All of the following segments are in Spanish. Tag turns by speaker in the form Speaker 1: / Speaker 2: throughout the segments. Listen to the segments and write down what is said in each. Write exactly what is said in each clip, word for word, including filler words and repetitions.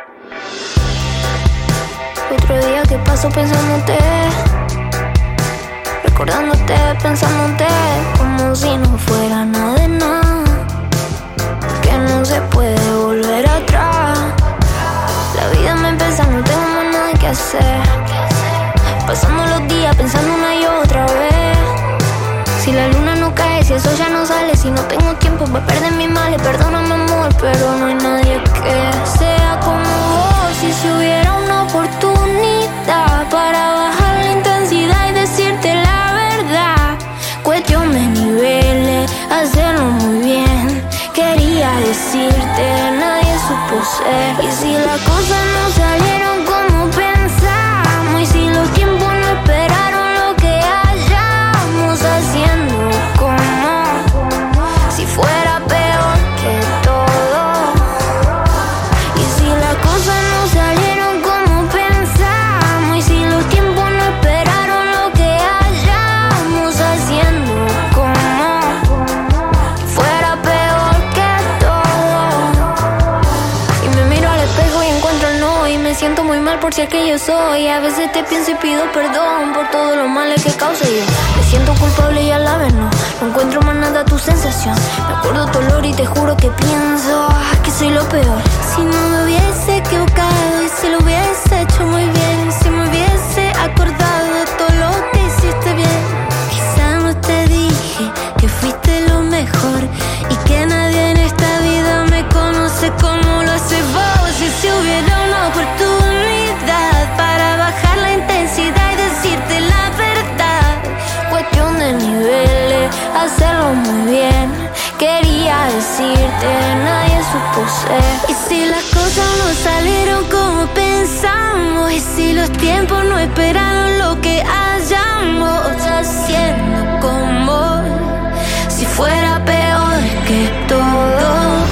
Speaker 1: Otro día que paso pensándote, recordándote, pensándote, como si no fuera nada de nada, que no se puede volver atrás. La vida me pesa, no tengo más nada que hacer, pasando los días pensando una y otra vez. Si la luna no cae, si eso ya no sale, si no tengo tiempo para perder mis males, perdóname amor, pero no hay nadie que sea como vos. Si se hubiera una oportunidad para bajar la intensidad y decirte la verdad, cuestión de niveles, hacerlo muy bien. Quería decirte, nadie supo ser. Y si las cosas no salieron como pensamos, y si los tiempos no esperaron lo que hayamos haciendo, como si fuera peor que todo. Y si las cosas no salieron como pensamos, y si los tiempos no esperaron lo que hayamos haciendo, como si fuera peor que todo. Y me miro al espejo y encuentro el no, y me siento muy mal por si aquello soy. A veces te pienso y pido perdón por todos los males que causé yo. Me siento culpable y a la vez no, no encuentro más nada tu sensación. Me acuerdo tu olor y te juro que pienso que soy lo peor.
Speaker 2: Si no me hubiese equivocado y si lo hubiese hecho muy bien, si me hubiese acordado de todo lo que hiciste bien, quizá no te dije que fuiste lo mejor y que nadie en esta vida me conoce como lo haces vos. Y si hubiera una oportunidad para bajar la intensidad y decirte la verdad,
Speaker 1: Cuestión de niveles, hacerlo muy bien. Quería decirte, nadie supo ser.
Speaker 2: y si las cosas no salieron como pensamos, y si los tiempos no esperaron lo que hayamos haciendo, como si fuera peor que todo.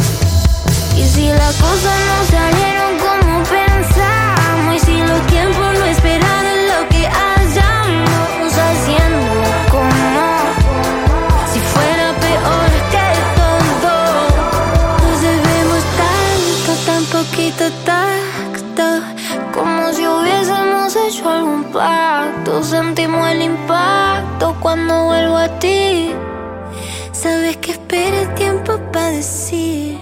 Speaker 1: Y si las cosas no salieron como pensamos, y si los tiempos no esperaron lo que hayamos haciendo, como si fuera peor que todo.
Speaker 2: Nos debemos tanto, tan poquito tacto,
Speaker 1: Como si hubiésemos hecho algún pacto. Sentimos el impacto cuando vuelvo a ti.
Speaker 2: sabes que espera el tiempo para decir